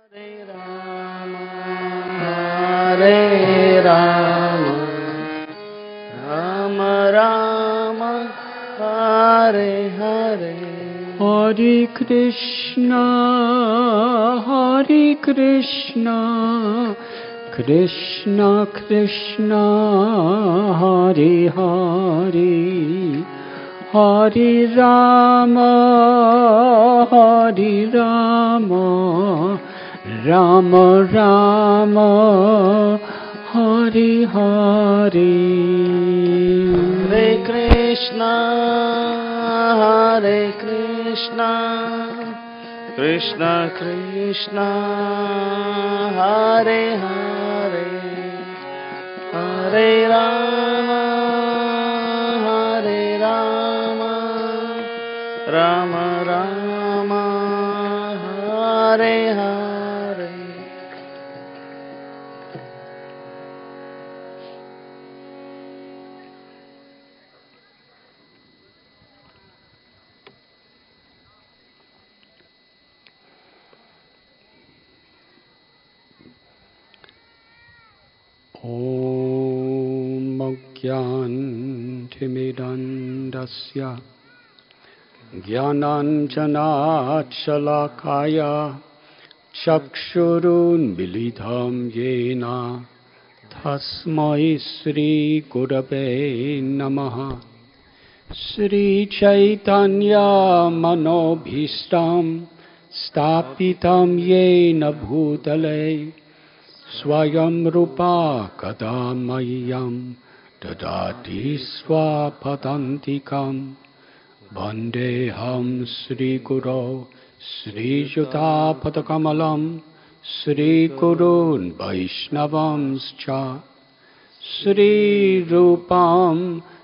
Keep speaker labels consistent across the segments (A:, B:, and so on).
A: Hare Rama, Hare Rama, Rama Rama, Hare Hare.
B: Hare Krishna, Hare Krishna, Krishna Krishna, Hare Hare, Hare Rama, Hare Rama, Rama Rama, Hare Hare.
A: Hare Krishna, Hare Krishna, Krishna Krishna, Hare Hare, Hare Rama, Hare Rama, Rama Rama, Hare Hare.
B: Om Jnantimidandasya Jnananjanachalakaya Chakshurunmilitam Yena Tasmai Shri Gurave Namaha. Shri Chaitanya Manobhishtam Stapitam Yena Bhutale Swayam Rupa Kadamayyam Dadati Swapadantikam Vandeham Shri Guru Shri Yuta Padakamalam Shri Gurun Vaishnavamscha Shri Rupam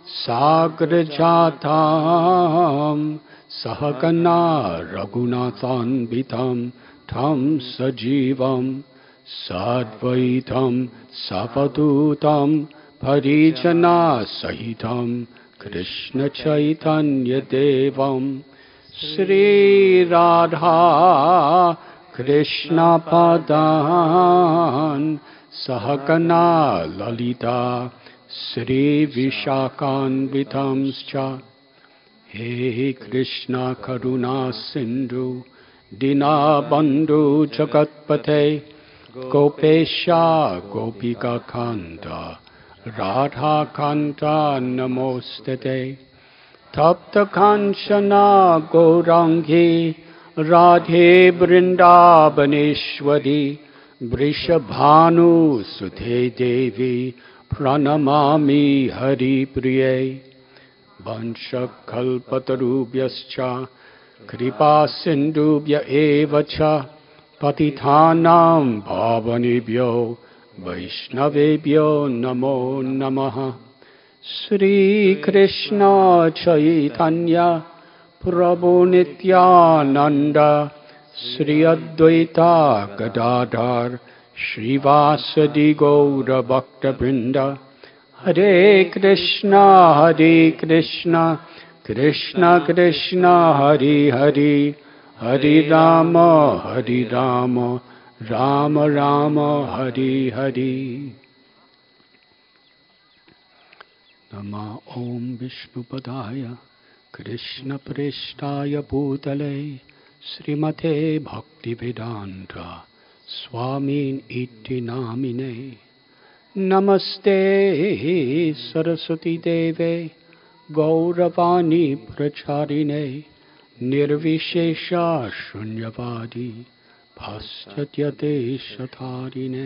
B: Sagrajatam Sahagana Raghunathanvitam Tam Sajivam Sadvaitam Savadutam Parijana Sahitam Krishna Chaitanya Devam Shri Radha Krishna Padan Sahagana Lalita Shri Vishakanvitamscha. He Krishna Karuna Sindhu Dinabandhu Jagatpate Gopesha Gopika Kanta Radha Kanta Namostete Tapta Kanchana Gaurangi Radhe Vrindavaneshwari Vrishabhanu Sudhe Devi Pranamami Hari Priye Vanchakalpatarubhyascha Kripa Sindhubhya Evacha Patithanam Bhavanebhyo Vaishnavebhyo Namo Namaha. Shri Krishna Chaitanya Prabhu Nityananda Shri Advaita Gadadhar Shrivasadi Gaura Bhakta Vrinda. Hare Krishna, Hare Krishna, Krishna Krishna, Hare Hare, Hare Rama, Hare Rama, Rama Rama, Hare Hare. Nama Om Vishnupadaya Krishna Preshtaya Bhutale Srimate Bhaktivedanta Swamin Iti Namine. Namaste Saraswati Deve Gauravani Pracharine Nirvishesha Shunyavadi Paschatya Shatarine.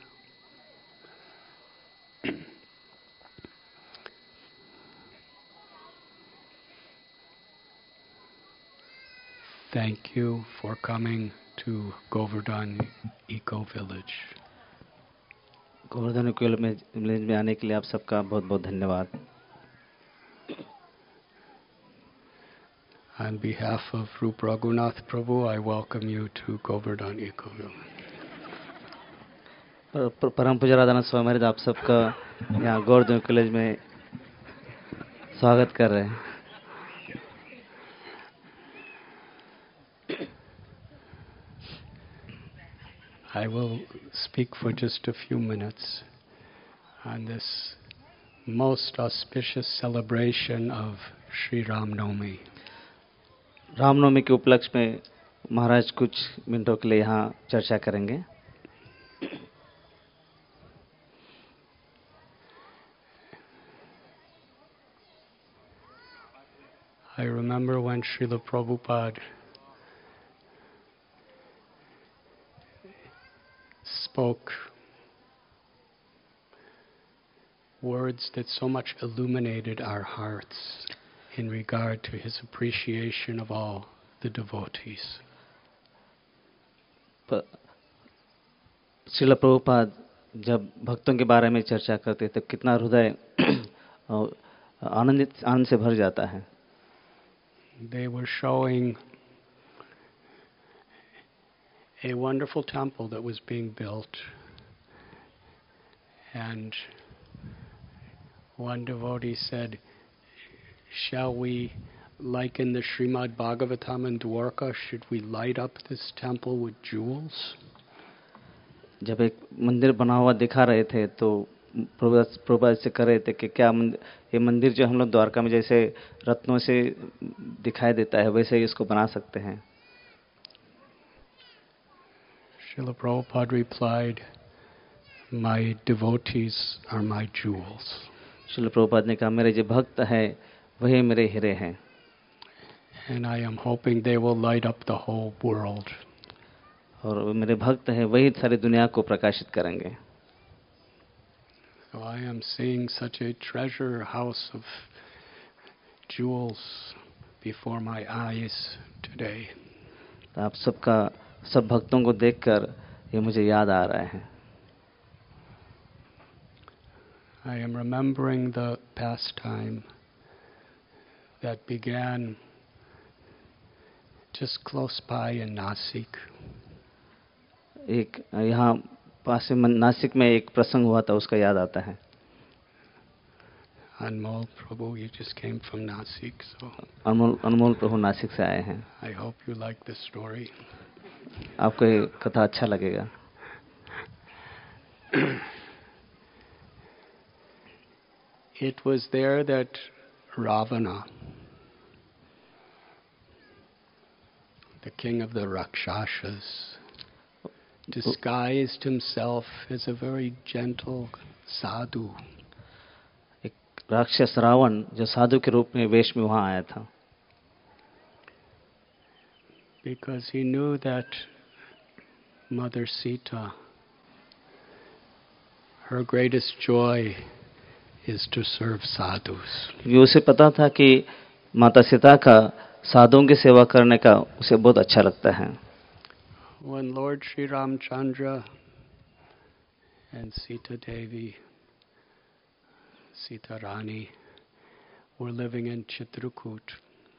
B: Thank you for coming to Govardhan Eco Village.
A: Govardhan eco village में आने के लिए आप सबका बहुत बहुत धन्यवाद.
B: On behalf of Rup Raghunath Prabhu, I welcome you to Govardhan Eco Village.
A: परम पूज्य राधानाथ स्वामी महाराज आप सबका यहाँ गोवर्धन इको विलेज में स्वागत कर रहे हैं.
B: I will speak for just a few minutes on this most auspicious celebration of Sri Ram Navami.
A: Ramnavami के उपलक्ष्य में महाराज कुछ मिनटों के लिए यहाँ चर्चा करेंगे।
B: I remember when Srila Prabhupada spoke words that so much illuminated our hearts in regard to his appreciation of all the devotees.
A: Srila Prabhupada जब भक्तों के बारे में चर्चा करते तो कितना हृदय आनंद से भर जाता है।
B: They were showing a wonderful temple that was being built, and one devotee said, "Shall we, like in the Srimad Bhagavatam and Dwarka, should we light up this temple with jewels?"
A: जब एक मंदिर बना हुआ दिखा रहे थे तो प्रभुपाद से कर रहे थे कि क्या ये मंदिर जो हम लोग द्वारका में जैसे रत्नों से दिखाई देता है वैसे ही इसको बना सकते हैं।
B: Srila Prabhupada replied, "My devotees are my jewels."
A: Srila Prabhupada ने कहा मेरे जो भक्त हैं वही मेरे हीरे हैं।
B: And I am hoping they will light up the whole world.
A: और मेरे भक्त हैं वही सारी दुनिया को प्रकाशित करेंगे।
B: So I am seeing such a treasure house of jewels before my eyes today.
A: तो आप सब भक्तों को देखकर ये मुझे याद आ रहा है।
B: I am remembering the pastime that began just close by in Nasik.
A: एक यहाँ पास में नासिक में एक प्रसंग हुआ था उसका याद आता है।
B: Anmol Prabhu, you just came from Nasik, so
A: अनमोल प्रभु नासिक से आए हैं।
B: I hope you like the story.
A: आपको ये कथा अच्छा लगेगा।
B: It was there that Ravana, the king of the Rakshasas, disguised himself as a very gentle sadhu.
A: एक राक्षस रावण जो साधु के रूप में वेश में वहां आया था।
B: Because he knew that Mother Sita, her greatest joy is to serve sadhus.
A: क्योंकि उसे पता था कि माता सीता का साधुओं की सेवा करने का उसे बहुत अच्छा लगता है।
B: When Lord Sri Ramchandra and Sita Devi, Sita Rani, were living in Chitrakoot,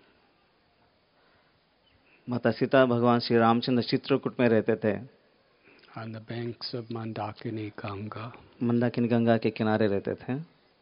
A: माता सीता भगवान श्री रामचंद्र चित्रकूट में रहते थे।
B: on the banks of Mandakini Ganga.
A: Mandakini Ganga के किनारे रहते थे।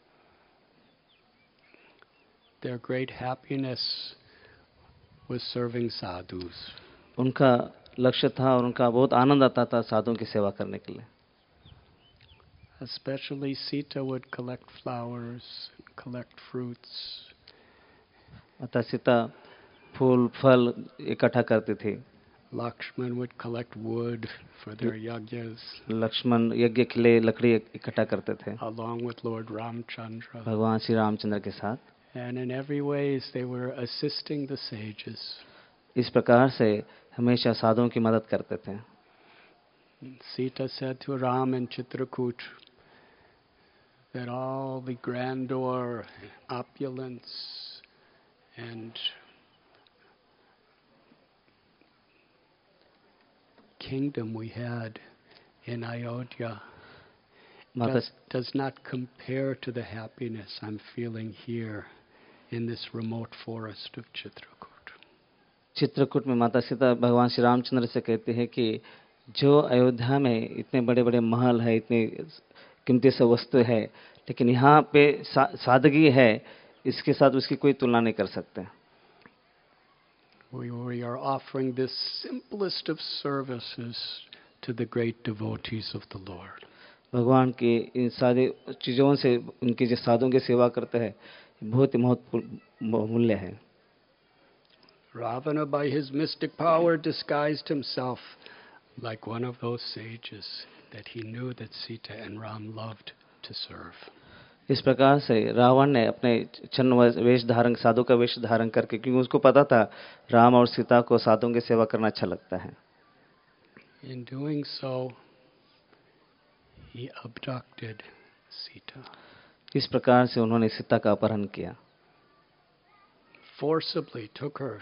B: Their great happiness was serving sadhus.
A: उनका लक्ष्य था और उनका बहुत आनंद आता था साधुओं की सेवा करने के लिए।
B: Especially Sita would collect flowers, collect fruits.
A: माता सीता फूल फल इकट्ठा करती थी।
B: Lakshman would collect wood for their yajnas.
A: Lakshman यज्ञ के लिए लकड़ी इकट्ठा करते थे
B: Along with Lord Ramchandra.
A: भगवान श्री रामचंद्र के साथ।
B: And in every ways they were assisting the sages.
A: इस प्रकार से हमेशा साधुओं की मदद करते थे।
B: Sita said to Ram in Chitrakoot that all the grandeur, opulence, and kingdom we had in Ayodhya does not compare to the happiness I'm feeling here in this remote forest of Chitrakoot.
A: Chitrakoot में माता सीता भगवान श्री रामचंद्र से कहते हैं कि जो अयोध्या में इतने बड़े बड़े महल है, इतनी कीमती सब वस्तु है, लेकिन यहाँ पे सादगी है, इसके साथ उसकी कोई तुलना नहीं कर सकते।
B: We are offering this simplest of services to the great devotees of the Lord.
A: भगवान की इन सारी चीज़ों से उनके जो साधुओं की सेवा करते हैं बहुत ही महत्वपूर्ण मूल्य है.
B: Ravana, by his mystic power, disguised himself like one of those sages that he knew that Sita and Ram loved to serve.
A: इस प्रकार से रावण ने अपने छन्न वेश धारण साधु का वेश धारण करके, क्योंकि उसको पता था राम और सीता को साधुओं की सेवा करना अच्छा लगता है.
B: In doing so, he abducted Sita.
A: इस प्रकार से उन्होंने सीता का अपहरण किया.
B: Forcibly took her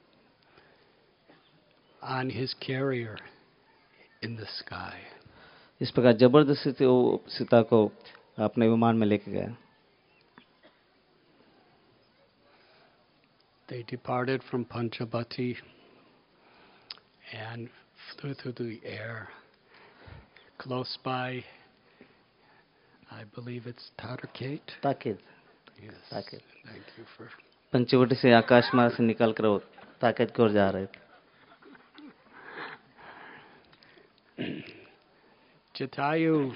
B: on his carrier in the sky.
A: इस प्रकार जबरदस्ती से वो सीता को अपने विमान में लेके गया.
B: They departed from Panchabati and flew through the air. Close by, I believe it's Tarakate.
A: ताकिद.
B: Yes.
A: ताकिद.
B: Thank you for.
A: Panchavati से आकाश मार्ग से निकल कर वो ताकिद की ओर जा रहे थे.
B: Jatayu,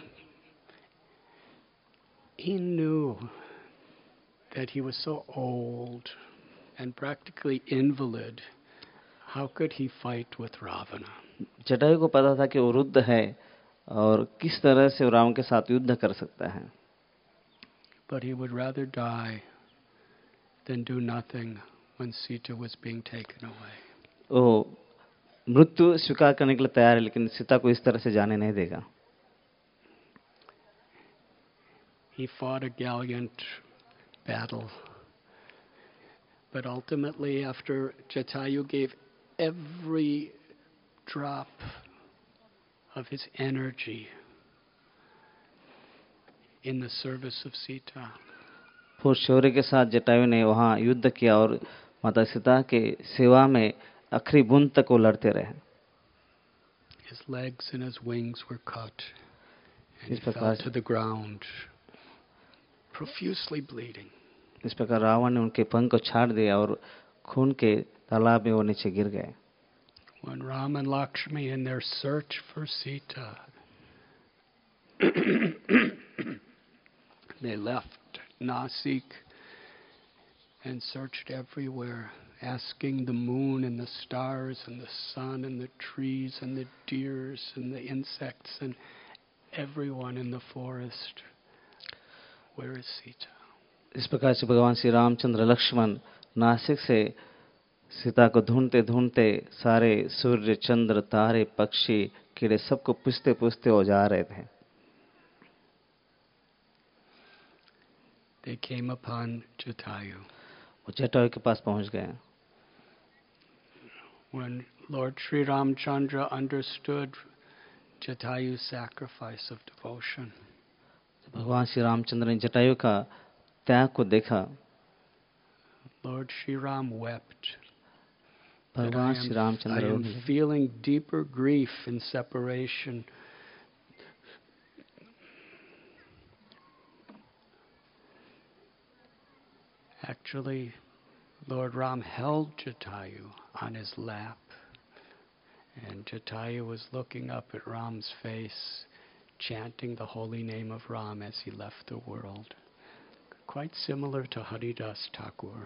B: he knew that he was so old and practically invalid. How could he fight with Ravana?
A: Jatayu को पता था कि वो वृद्ध है और किस तरह से रावण के साथ युद्ध कर सकता है.
B: But he would rather die than do nothing when Sita was being taken away.
A: वो मृत्यु स्वीकार करने के लिए तैयार है, लेकिन सीता को इस तरह से जाने नहीं देगा.
B: He fought a gallant battle. But ultimately, after Jatayu gave every drop of his energy in the service of Sita,
A: फिर शौर्य के साथ जटायु ने वहाँ युद्ध किया और माता सीता के सेवा में आखिरी बूंद तक वो लड़ते रहे.
B: his legs and his wings were cut, and
A: इस
B: he fell
A: प्रकार
B: to the ground, profusely bleeding.
A: इस प्रकार रावण ने उनके पंख को छाड़ दिया और खून के तालाब में वो नीचे गिर गए.
B: When Ram and Lakshmi, in their search for Sita, they left Nasik and searched everywhere, asking the moon and the stars and the sun and the trees and the deers and the insects and everyone in the forest, where is Sita?
A: इस प्रकार से भगवान श्री रामचंद्र लक्ष्मण नासिक से सीता को ढूंढते ढूंढते सारे सूर्य चंद्र तारे पक्षी कीड़े सबको पूछते पूछते वो जा रहे थे.
B: They came upon Jatayu.
A: वो जटायु के पास पहुंच गए.
B: When Lord Sri Ramchandra understood Jatayu's sacrifice of devotion,
A: भगवान श्री रामचंद्र ने जटायु का त्याग को देखा.
B: Lord Sri Ram wept.
A: भगवान Shri
B: I
A: Ramchandra
B: am feeling deeper grief in separation. Actually, Lord Ram held Jatayu on his lap, and Jatayu was looking up at Ram's face, chanting the holy name of Ram as he left the world. Quite similar to Haridas Thakur.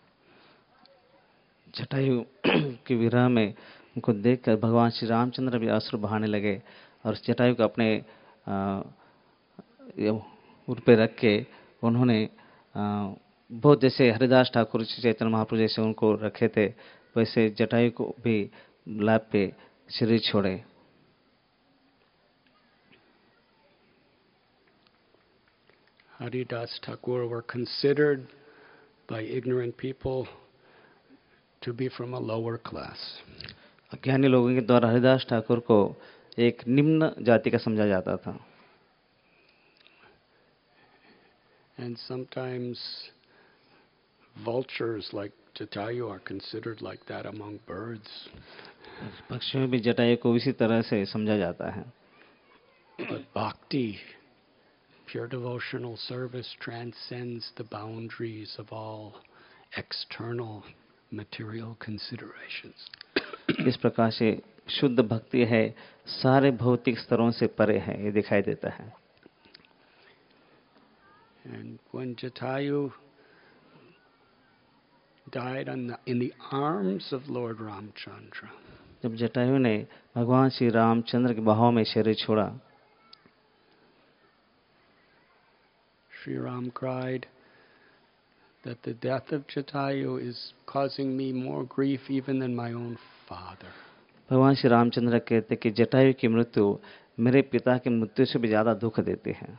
A: Jatayu के विरह में उनको देखकर भगवान श्री रामचंद्र भी अश्रु बहाने लगे और जटायु को अपने उर पे रख के उन्होंने बहुत जैसे हरिदास ठाकुर चैतन्य महाप्रभु जैसे उनको रखे थे वैसे जटायु को भी लाभ पे शरीर छोड़े.
B: Haridas Thakur were considered by ignorant people to be from a lower class.
A: अज्ञानी लोगों के द्वारा हरिदास ठाकुर को एक निम्न जाति का समझा जाता था.
B: And sometimes vultures like Jatayu are considered like that among birds.
A: पक्षियों में भी जटायु को इसी तरह से समझा जाता है.
B: But bhakti, pure devotional service, transcends the boundaries of all external material considerations.
A: इस प्रकार से शुद्ध भक्ति है, सारे भौतिक स्तरों से परे है, ये दिखाई देता है।
B: And when Jatayu died in the arms of Lord Ramchandra,
A: जब जटायु ने भगवान श्री रामचंद्र के बाहों में शरीर छोड़ा,
B: Sri Ram cried that the death of Jatayu is causing me more grief even than my own father.
A: भगवान श्री रामचंद्र कहते कि जटायु की मृत्यु मेरे पिता की मृत्यु से भी ज्यादा दुख देती है।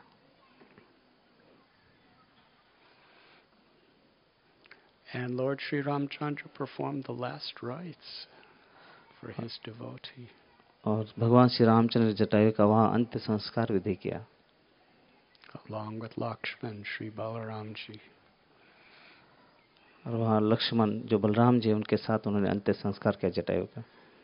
B: And Lord Sri Ramchandra performed the last rites for his devotee.
A: और भगवान श्री रामचंद्र जटायु का वहाँ अंत्य संस्कार विधि किया,
B: along with Lakshman, Sri Balaramji.
A: और वहाँ लक्ष्मण जो बलराम जी उनके साथ उन्होंने अंत्य संस्कार किया जटायु का।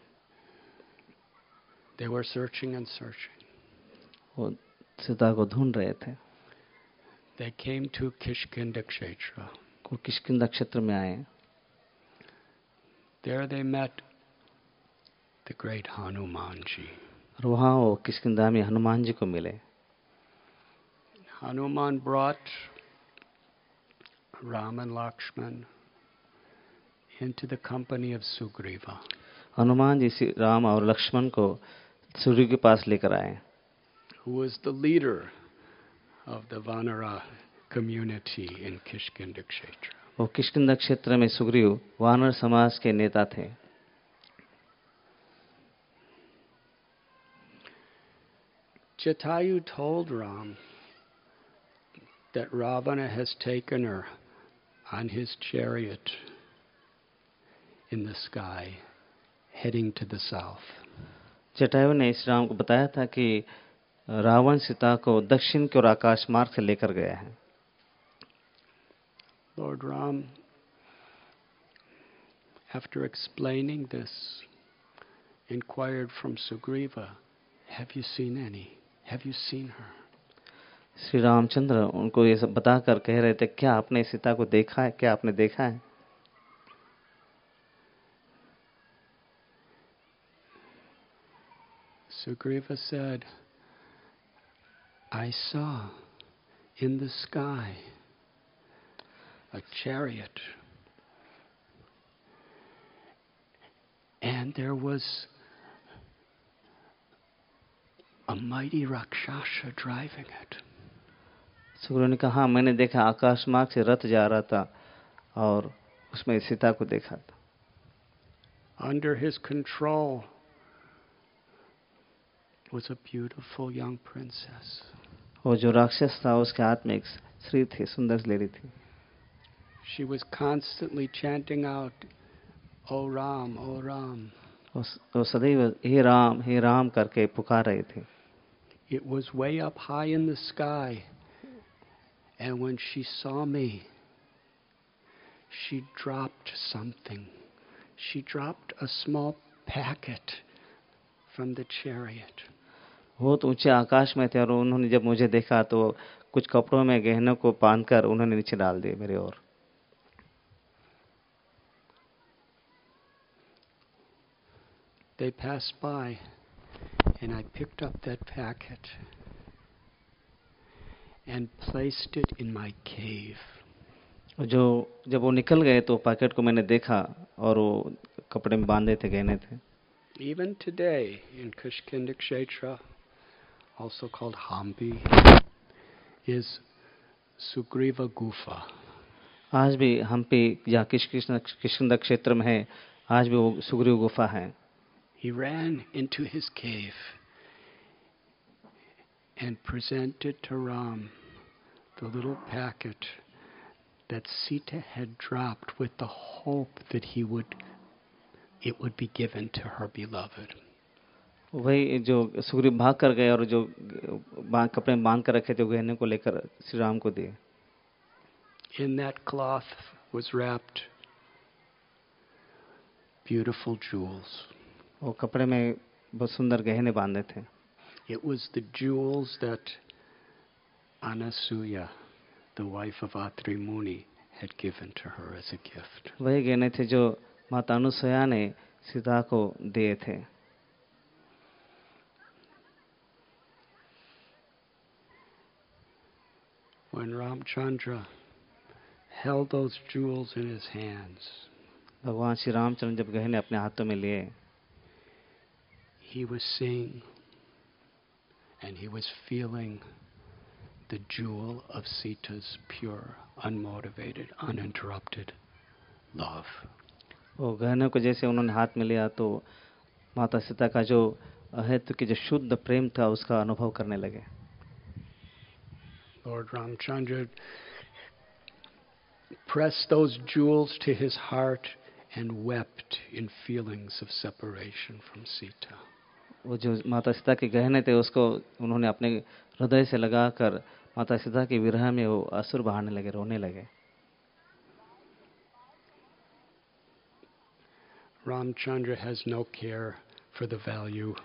B: They were searching and searching.
A: वो सीता को ढूंढ रहे थे।
B: They came to Kishkinda Kshetra.
A: वो किष्किंधा क्षेत्र में आए।
B: There they met the great Hanumanji.
A: और वहाँ वो किष्किंधा में हनुमान जी को मिले।
B: Hanuman brought Ram and Lakshman into the company of Sugriva.
A: Hanuman ji Shri Ram और लक्ष्मण को सूर्य के पास लेकर आए,
B: who was the leader of the Vanara community in Kishkinda Kshetra.
A: वो किष्किंधा क्षेत्र में सुग्रीव वानर समाज के नेता थे।
B: Jatayu told Ram that Ravana has taken her on his chariot in the sky, heading to the south.
A: Jatayu ने इस राम को बताया था कि रावण सीता को दक्षिण की ओर आकाश मार्ग से लेकर गया है।
B: Lord Ram, after explaining this, inquired from Sugriva, "Have you seen any? Have you seen her?"
A: Shri Ramchandra उनको ये सब बताकर कह रहे थे, क्या आपने सीता को देखा है? क्या आपने देखा है?
B: Sugriva said, "I saw in the sky a chariot, and there was a mighty Rakshasa driving it."
A: Sugriva ने कहा, हाँ, मैंने देखा आकाश मार्ग से रथ जा रहा था और उसमें सीता को देखा था।
B: Under his control was a beautiful young princess.
A: वो जो राक्षस था उसके हाथ में एक स्त्री थी, सुंदर लेडी थी।
B: She was constantly chanting out, "O Ram, O Ram."
A: वो सदैव हे राम करके पुकार रही थी।
B: It was way up high in the sky, and when she saw me, she dropped something. She dropped a small packet from the chariot.
A: बहुत ऊंचे आकाश में थे और उन्होंने जब मुझे देखा तो कुछ कपड़ों में गहनों को बांधकर उन्होंने नीचे डाल दिए मेरे ओर।
B: They passed by, and I picked up that packet and placed it in my cave.
A: जब वो निकल गए तो पैकेट को मैंने देखा और वो कपड़े में बांधे थे, गहने थे।
B: Even today in Kishkinda Kshetra, also called Hampi, is Sugriva Gufa.
A: आज भी हम्पी या किष्किंधा क्षेत्र में है, आज भी वो सुग्रीव गुफा है।
B: He ran into his cave and presented to Ram the little packet that Sita had dropped with the hope that it would be given to her beloved.
A: वही जो सुग्रीव भाग कर गए और जो कपड़े में बांध कर रखे थे गहने को लेकर श्री राम को दिए।
B: In that cloth was wrapped beautiful jewels.
A: वो कपड़े में बहुत सुंदर गहने बांधे थे।
B: It was the jewels that Anasuya, the wife of Atri Muni, had given to her as a gift.
A: वही गहने थे जो माता अनुसुया ने सीता को दिए थे।
B: when Ramchandra held those jewels in his hands,
A: भगवान श्री रामचंद्र जब गहने अपने हाथों में लिए,
B: he was seeing and he was feeling the jewel of Sita's pure, unmotivated, uninterrupted love.
A: वो गहनों को जैसे उन्होंने हाथ में लिया तो माता सीता का जो अहेतु की जो शुद्ध प्रेम था उसका अनुभव करने लगे.
B: Lord Ramchandra pressed those jewels to his heart and wept in feelings of separation from Sita.
A: वो जो माता सीता के गहने थे उसको उन्होंने अपने हृदय से लगाकर माता सीता के विरह में वो आंसू बहाने लगे, रोने लगे.
B: Ramchandra has no care for the value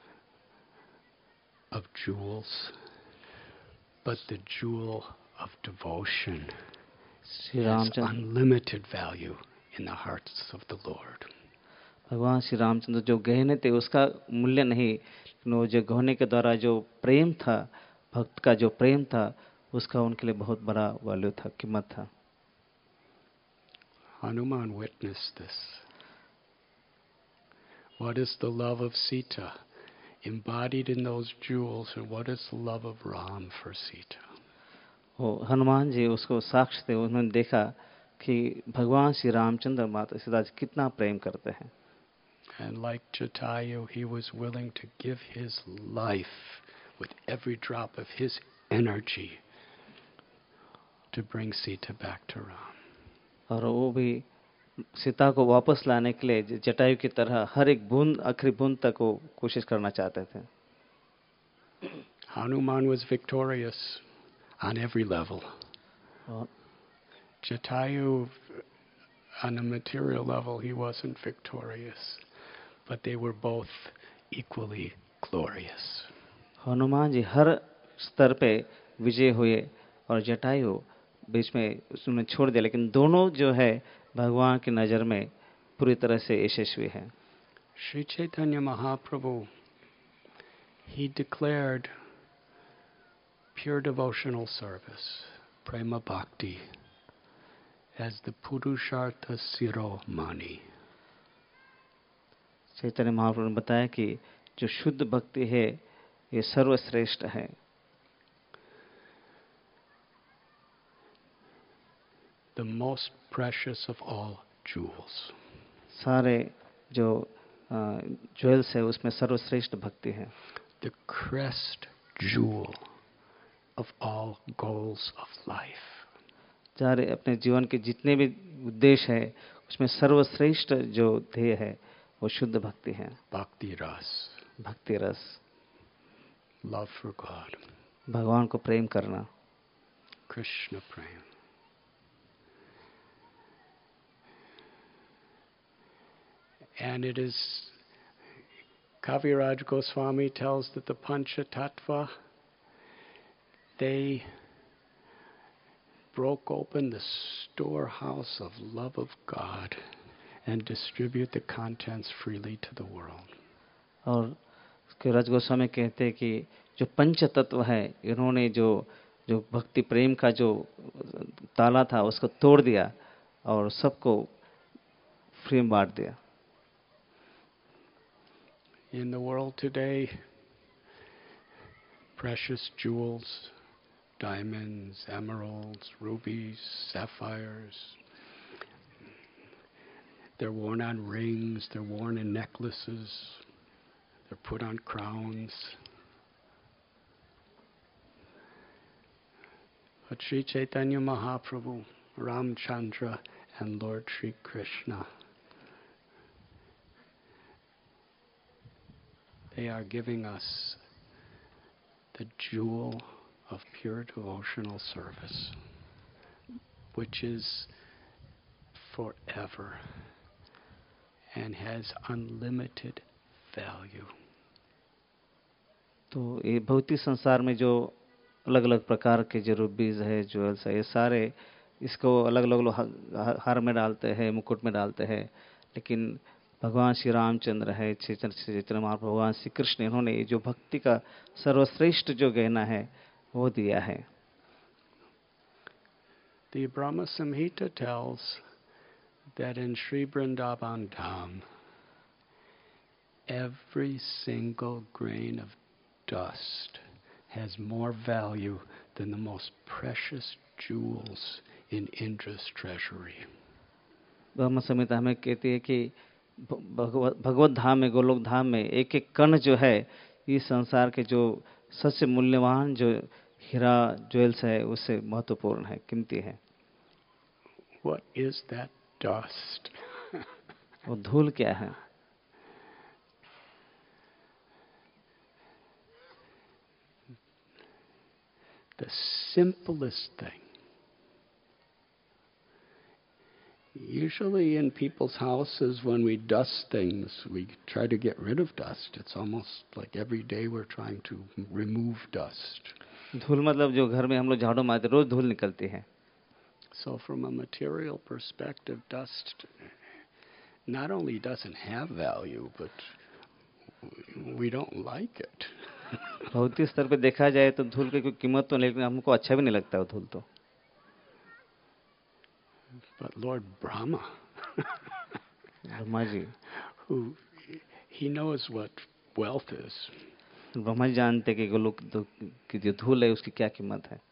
B: of jewels, but the jewel of devotion has unlimited value in the hearts of the Lord.
A: भगवान श्री रामचंद्र जो गहने थे उसका मूल्य नहीं, लेकिन वो जो गहने के द्वारा जो प्रेम था, भक्त का जो प्रेम था, उसका उनके लिए बहुत बड़ा वैल्यू था, कीमत था.
B: Hanuman witnessed this. What is the love of Sita embodied in those jewels, and what is the love of Ram for Sita?
A: वो हनुमान जी उसको साक्ष्य थे, उन्होंने देखा कि भगवान श्री रामचंद्र माता सीता जी कितना प्रेम करते हैं.
B: And like Jatayu, he was willing to give his life with every drop of his energy to bring Sita back to Ram.
A: और वो भी सीता को वापस लाने के लिए जटायु की तरह हर एक बूंद, आखिरी बूंद तक वो कोशिश करना चाहते थे.
B: Hanuman was victorious on every level. Jatayu, on a material level, he wasn't victorious, but they were both equally glorious.
A: Hanuman ji हर स्तर पे विजय हुए और जटायु बीच में उसने छोड़ दिया, लेकिन दोनों जो है भगवान की नजर में पूरी तरह से यशस्वी है.
B: Sri Chaitanya Mahaprabhu, he declared pure devotional service, prema bhakti, as the Purushartha Siromani.
A: Chaitanya Mahaprabhu ने बताया कि जो शुद्ध भक्ति है ये सर्वश्रेष्ठ है.
B: The most precious of all jewels.
A: सारे जो ज्वेल्स है उसमें सर्वश्रेष्ठ भक्ति है.
B: The crest jewel of all goals of life.
A: सारे अपने जीवन के जितने भी उद्देश्य है उसमें सर्वश्रेष्ठ जो ध्येय है वो शुद्ध भक्ति है.
B: Bhakti ras.
A: भक्ति रस.
B: Love for God.
A: भगवान को प्रेम करना.
B: Krishna prem. And it is, Kaviraj Goswami tells that the Pancha Tattva, they broke open the storehouse of love of God and distribute the contents freely to the world.
A: और कविराज गोस्वामी कहते हैं कि जो पंच तत्व है इन्होंने जो भक्ति प्रेम का जो ताला था उसको तोड़ दिया और सबको फ्री में बांट दिया.
B: In the world today, precious jewels, diamonds, emeralds, rubies, sapphires, they're worn on rings, they're worn in necklaces, they're put on crowns. But Sri Chaitanya Mahaprabhu, Ramchandra, and Lord Sri Krishna, they are giving us the jewel of pure devotional service, which is forever and has unlimited value.
A: तो ये भौतिक संसार में जो अलग अलग प्रकार के जो रूबीज है, ज्वेल्स है, ये सारे इसको अलग अलग लोग हार में डालते हैं, मुकुट में डालते हैं, लेकिन भगवान श्री रामचंद्र है, चैतन्य महाप्रभु, भगवान श्री कृष्ण, इन्होंने जो भक्ति का सर्वश्रेष्ठ जो गहना है वो दिया है.
B: The Brahma Samhita tells that in Sri Vrindavan Dham, every single grain of dust has more value than the most precious jewels in Indra's treasury.
A: ब्रह्म संहिता हमें कहती है कि भगवत धाम में, गोलोक धाम में एक एक कण जो है, इस संसार के जो सबसे मूल्यवान जो हीरा ज्वेल्स है उससे महत्वपूर्ण है, कीमती है.
B: What is that dust?
A: वो धूल क्या है?
B: The simplest thing. Usually in people's houses, when we dust things, we try to get rid of dust. It's almost like every day we're trying to remove dust.
A: धूल मतलब जो घर में हम लोग झाड़ू मारते रोज धूल निकलती है.
B: So from a material perspective, dust not only doesn't have value, but we don't like it.
A: भौतिक स्तर पे देखा जाए तो धूल की कोई कीमत तो नहीं, लेकिन हमको अच्छा भी नहीं लगता वो धूल तो.
B: But Lord Brahma,
A: Brahma ji,
B: who he knows what wealth is.
A: Brahma ji जानते कि गोलोक की जो धूल है उसकी क्या कीमत है.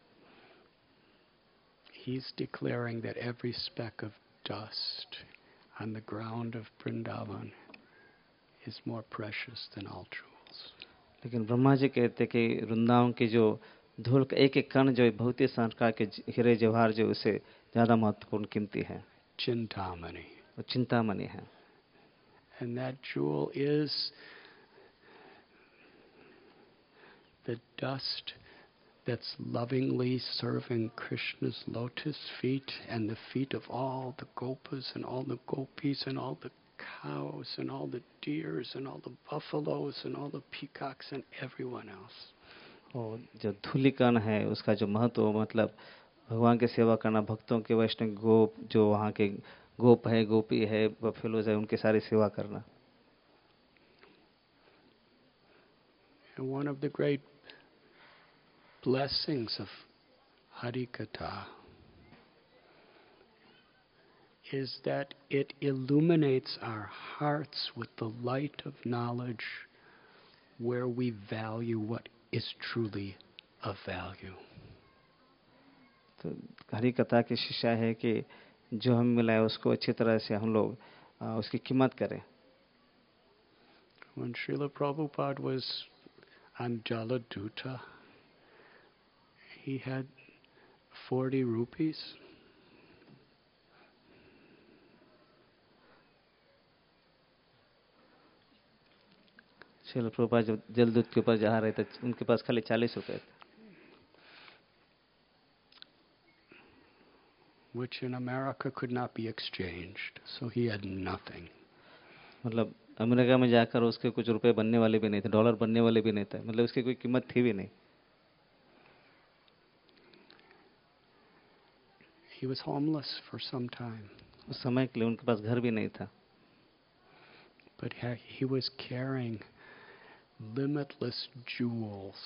B: He's declaring that every speck of dust on the ground of Vrindavan is more precious than all jewels.
A: लेकिन ब्रह्मा जी कहते कि वृंदावन की जो धूल का एक एक कण जो भौतिक संस्कार के हीरे जवाहर जो उसे ज्यादा महत्वपूर्ण कीमती है.
B: Chintamani.
A: वो चिंतामणि है.
B: And that jewel is the dust that's lovingly serving Krishna's lotus feet and the feet of all the gopas and all the gopis and all the cows and all the deers and all the buffaloes and all the peacocks and everyone else.
A: और जो धूलिकण है उसका जो महत्व मतलब भगवान की सेवा करना, भक्तों के वैष्णव गोप जो वहाँ के गोप है, गोपी है, बफेलोज है, उनकी सारी सेवा करना.
B: And one of the great blessings of Harikatha is that it illuminates our hearts with the light of knowledge where we value what is truly of value.
A: तो हरि कथा की शिक्षा है कि जो हमें मिला है उसको अच्छी तरह से हम लोग उसकी कीमत करें.
B: When Srila Prabhupada was on Jaladuta, he had 40 rupees.
A: Srila Prabhupada जब जलदूत के ऊपर जा रहे थे उनके पास खाली 40 रुपए थे.
B: Which in America could not be exchanged, so he had nothing.
A: मतलब अमेरिका में जाकर उसके कुछ रुपए बनने वाले भी नहीं थे, डॉलर बनने वाले भी नहीं थे, मतलब उसकी कोई कीमत थी भी नहीं.
B: He was homeless for some time.
A: उस समय के लिए उनके पास घर भी नहीं था.
B: But he was carrying limitless jewels.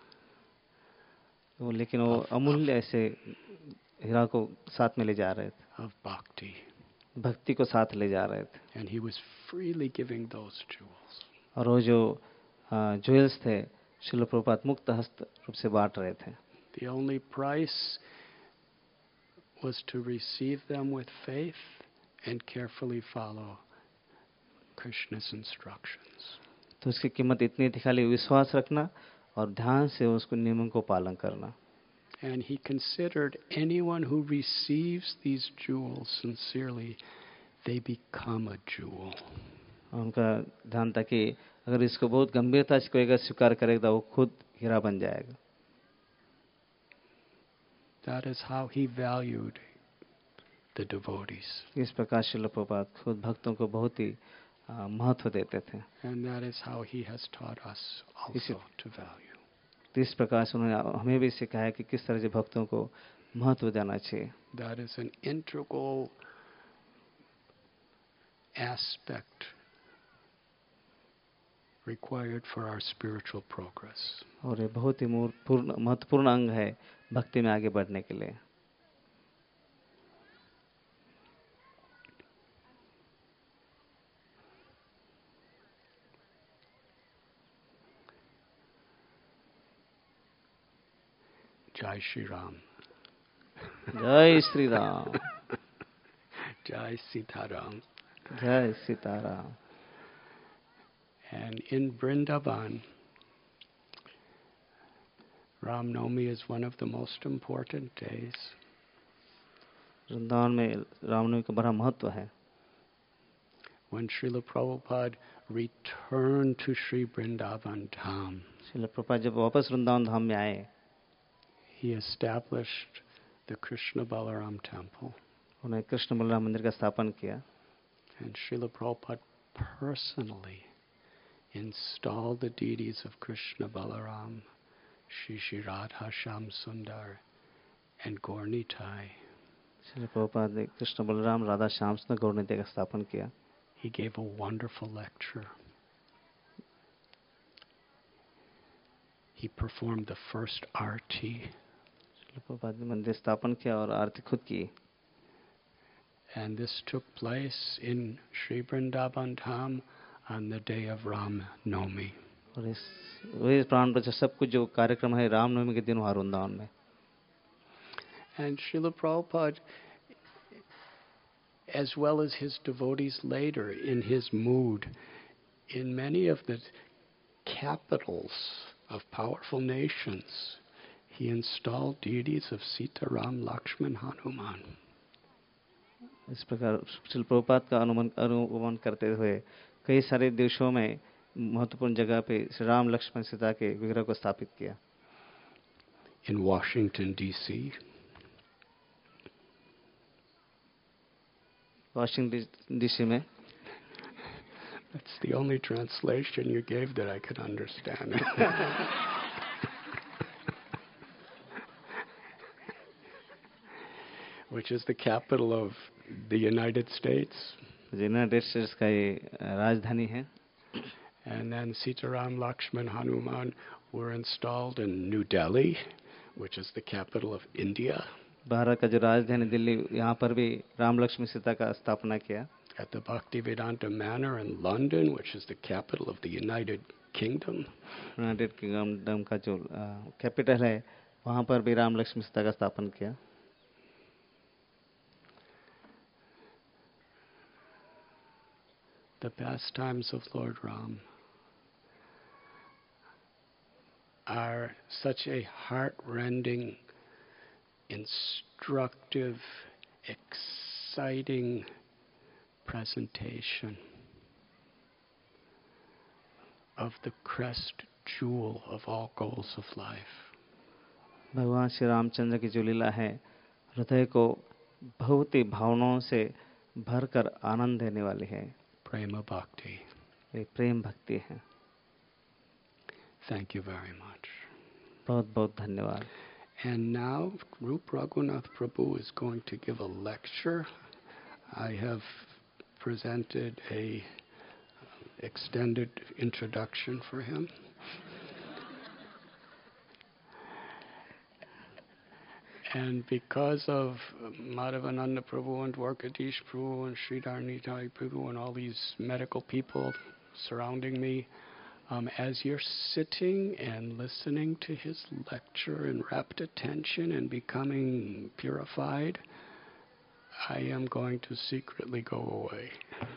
A: वो लेकिन वो अमूल्य ऐसे हीरा को साथ में ले जा रहे थे.
B: Of bhakti.
A: भक्ति को साथ ले जा रहे थे.
B: And he was freely giving those jewels.
A: और वो जो ज्वेल्स थे श्रील प्रभुपाद मुक्त हस्त रूप से बांट रहे थे.
B: The only price was to receive them with faith and carefully follow Krishna's instructions.
A: तो उसकी कीमत इतनी थी, खाली विश्वास रखना और ध्यान से उसको नियमों को पालन करना.
B: And he considered anyone who receives these jewels sincerely, they become a jewel.
A: उनका ध्यान था कि अगर इसको बहुत गंभीरता से कोई अगर स्वीकार करेगा वो खुद हीरा बन जाएगा.
B: That is how he valued the devotees.
A: इस प्रकार श्रील प्रभुपाद खुद भक्तों को बहुत ही महत्व देते थे.
B: And that is how he has taught us also to value.
A: तो इस प्रकार से उन्होंने हमें भी सिखाया कि किस तरह से भक्तों को महत्व देना चाहिए.
B: That is an integral aspect required for our spiritual progress.
A: और ये बहुत ही महत्वपूर्ण अंग है भक्ति में आगे बढ़ने के लिए.
B: Jai Shri Ram.
A: जय श्री राम.
B: Jai Sitaram.
A: जय Sitaram.
B: And in Vrindavan, Ram Navami is one of the most important days.
A: Vrindavan में रामनवमी का बड़ा महत्व है.
B: When Srila Prabhupada returned to Sri Vrindavan Dham,
A: Srila Prabhupada जब वापस वृंदावन धाम में आए,
B: he established the Krishna Balaram temple.
A: उन्होंने कृष्ण बलराम मंदिर का स्थापन किया.
B: And Srila Prabhupada personally installed the deities of Krishna Balaram, Shri Shri Radha Shyam Sundar, and Gaurnitai.
A: Srila Prabhupada ने कृष्ण बलराम राधा श्याम सुंदर गौरनित्य का स्थापन किया.
B: He gave a wonderful lecture. He performed the first arti.
A: Srila Prabhupada ने मंदिर स्थापन किया और आरती खुद की.
B: And this took place in Sri Vrindavan Dham on the day of Ram Navami.
A: और इस वही प्राण प्रचार सब कुछ जो कार्यक्रम है रामनवमी के दिन हुआ वृंदावन में.
B: And Srila Prabhupada, as well as his devotees later, in his mood, in many of the capitals of powerful nations, he installed deities of Sita, Ram, Lakshman, Hanuman.
A: इस प्रकार श्रील प्रभुपाद का अनुगमन करते हुए कई सारे देशों में महत्वपूर्ण जगह पे श्री राम लक्ष्मण सीता के विग्रह को स्थापित किया.
B: In Washington, D.C.,
A: Washington DC में.
B: that's the only translation you gave that I could understand. Which is the capital of the United States.
A: United States का ये राजधानी है.
B: And then Sitaram, Lakshman, Hanuman were installed in New Delhi, which is the capital of India.
A: Bharat का जो राजधानी दिल्ली, यहाँ पर भी राम लक्ष्मण सीता का स्थापना किया.
B: At the Bhaktivedanta Manor in London, which is the capital of the United Kingdom.
A: United Kingdom का जो कैपिटल है, वहाँ पर भी राम लक्ष्मण सीता का स्थापन किया.
B: The pastimes of Lord Ram are such a heart-rending, instructive, exciting presentation of the crest jewel of all goals of life.
A: भगवान श्री रामचंद्र की जो लीला है, हृदय को बहुत ही भावनाओं से भरकर आनंद देने वाली है.
B: Prema Bhakti.
A: ये प्रेम भक्ति है.
B: Thank you very much.
A: बहुत बहुत धन्यवाद.
B: And now Rup Raghunath Prabhu is going to give a lecture. I have presented a extended introduction for him. And because of Madhavananda Prabhu and Dwarkadish Prabhu and Sridhar Nitai Prabhu and all these medical people surrounding me, as you're sitting and listening to his lecture in rapt attention and becoming purified, I am going to secretly go away.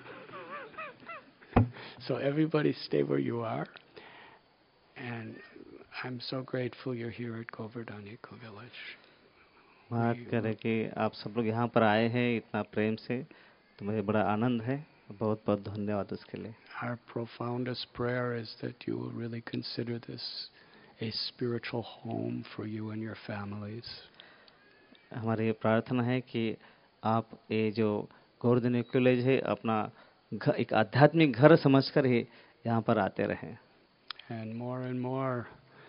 B: So everybody stay where you are. And I'm so grateful you're here at Govardhan Eco Village.
A: बात करें कि आप सब लोग यहाँ पर आए हैं इतना प्रेम से, तो मुझे बड़ा आनंद है. बहुत बहुत धन्यवाद उसके लिए.
B: Our profoundest prayer is that you will really consider this a spiritual home for you and your families.
A: हमारी ये प्रार्थना है कि आप ये जो गोवर्धन कॉलेज है अपना एक आध्यात्मिक घर समझकर ही यहाँ पर आते रहें.
B: And more,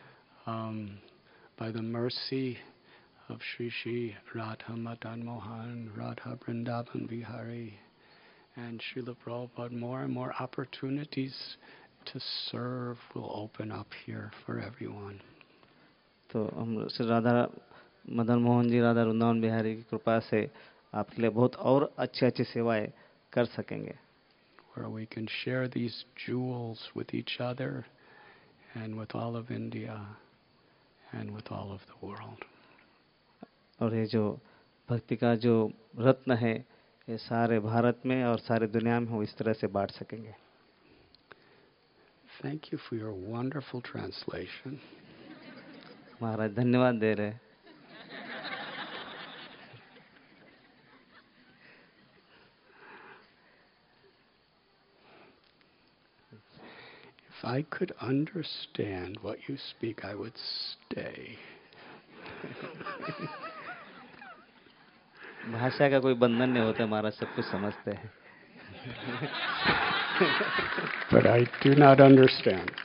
B: by the mercy of Shri Shri Radha Madan Mohan, Radha Vrindavan Bihari, and Srila Prabhupada, more and more opportunities to serve will open up here for everyone.
A: तो हम श्री राधा मदन मोहन जी, राधा वृंदावन बिहारी की कृपा से आपके लिए बहुत और अच्छी सेवाएं कर सकेंगे.
B: Where we can share these jewels with each other and with all of India and with all of the world.
A: और ये जो भक्ति का जो रत्न है ये सारे भारत में और सारे दुनिया में हो इस तरह से बांट सकेंगे।
B: Thank you for your wonderful translation.
A: महाराज धन्यवाद दे रहे।
B: If I could understand what you speak, I would stay.
A: भाषा का कोई बंधन नहीं होता, महाराज सब कुछ समझते हैं।
B: But I do not understand.